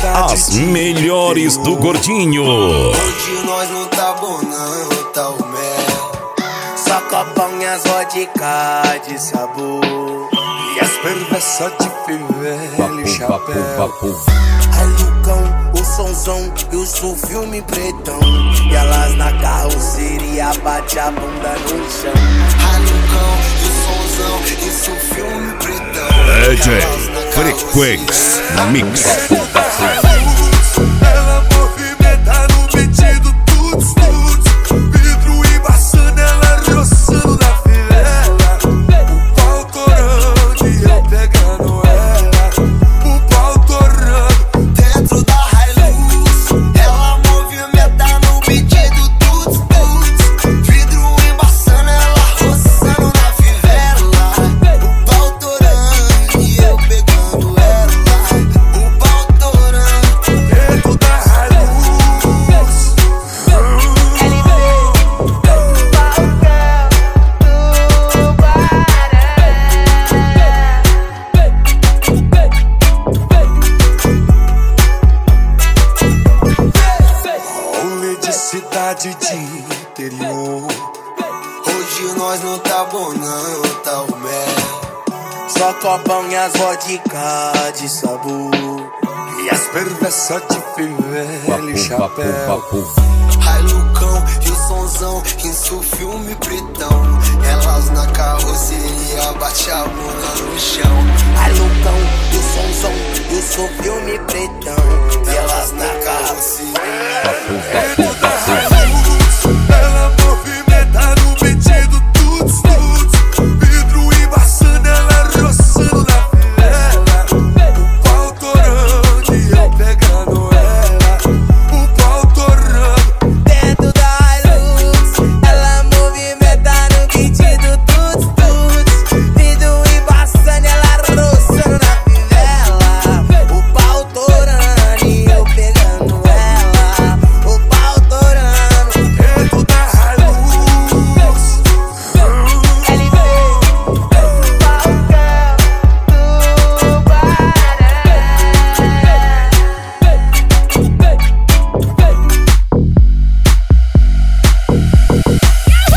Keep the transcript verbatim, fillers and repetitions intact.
As melhores do Gordinho. Hoje nós não tá bom não, tá o mel. Só copão e as vodka de sabor. E as perversas de fivela e chapéu. Ai Lucão, o sonzão e o seu filme pretão. E elas na carroceria bate a bunda no chão. Ai Lucão, o sonzão e o seu filme pretão. D J Frequência Mix. Ela movimenta no pedido tudo, tudo. Vidro embaçando, ela roçando na fivela. O pau torando e eu pegando ela. O pau torando dentro da Hilux. Ela movimenta no pedido tudo, tudo. Vidro embaçando, ela roçando na fivela. O pau torando e eu pegando ela. O pau torando dentro da rolê de cidade de interior. Hoje nós não tá bom não, tá o mel. Só copão e as vodka de sabor. E as perversas de fivela e chapéu. Ai Lucão e o sonzão, isso filme pretão. Elas na carroceria bate a bunda no chão. Ai Lucão e o sonzão, isso filme pretão. Elas na carroceria